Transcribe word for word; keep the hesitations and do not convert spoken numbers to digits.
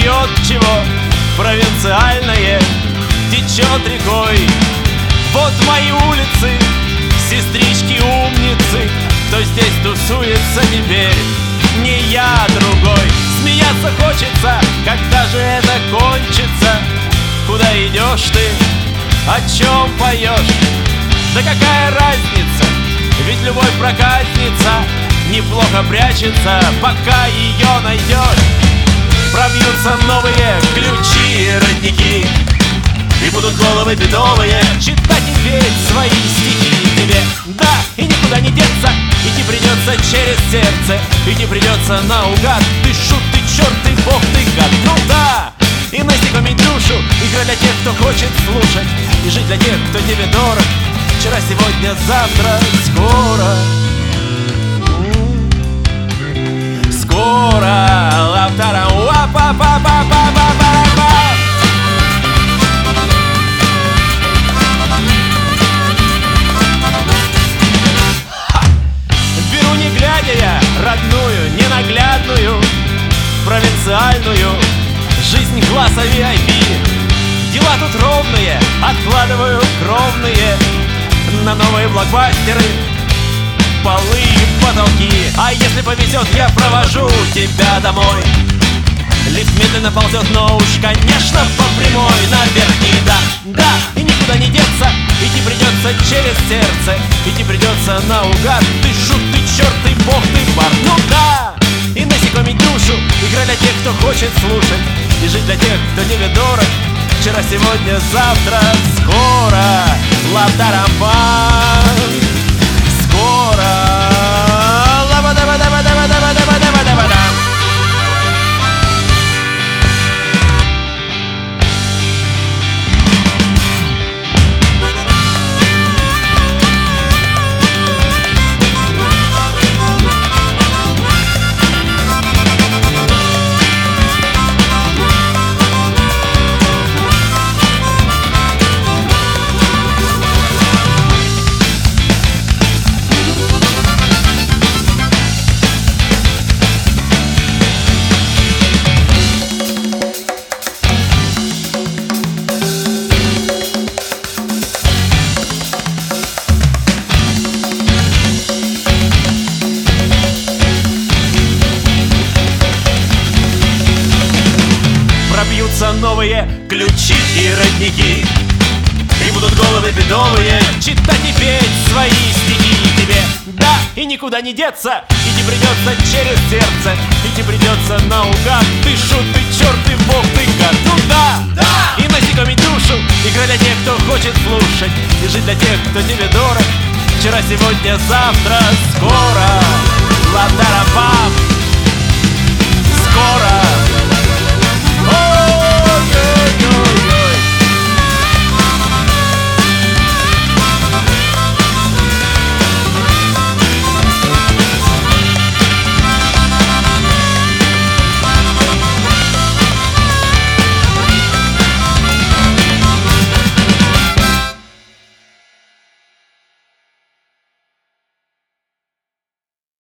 пьет чего провинциальное, течет рекой. Вот мои улицы, сестрички-умницы, кто здесь тусуется теперь, не я, другой. Смеяться хочется, когда же это кончится? Куда идешь ты, о чем поешь? Да какая разница, ведь любовь проказница неплохо прячется, пока ее найдешь. Пробьются новые ключи и родники, и будут головы бедовые читать и петь свои стихи тебе. Да, и никуда не деться, идти придется через сердце, идти придется наугад. Ты шут, ты черт, ты бог, ты гад. Ну да, и насекомить душу, игра для тех, кто хочет слушать, и жить для тех, кто тебе дорог. Вчера, сегодня, завтра, скоро. Скоро. Лавтара, уа па па па па па па па. Беру не глядя я родную, ненаглядную, провинциальную жизнь класса ви ай пи. Дела тут ровные, откладываю кровные на новые блокбастеры, полы и потолки. А если повезет, я провожу тебя домой. Лифт медленно ползет, но уж, конечно, по прямой наверх. И да, да, и никуда не деться, идти придется через сердце, идти придется наугад. Ты шут, ты черт, ты бог, ты бар. Ну да, и насекомить душу, игра для тех, кто хочет слушать, и жить для тех, кто тебе дорог. Вчера, сегодня, завтра, скоро. Ла-та-рам-пам. Скоро. Ла-ба-да-ба-да-ба-да-ба-да-ба-да-ба-да-ба-да. Пробьются новые ключи и родники, и будут головы бедовые читать и петь свои стихи тебе. Да, и никуда не деться, идти придется через сердце, идти придется наугад. Ты шут, ты черт, ты бог, ты гад. Ну да, да, и насекомить душу, игра для тех, кто хочет слушать, и жить для тех, кто тебе дорог. Вчера, сегодня, завтра, скоро. Ла-та-ра-пам.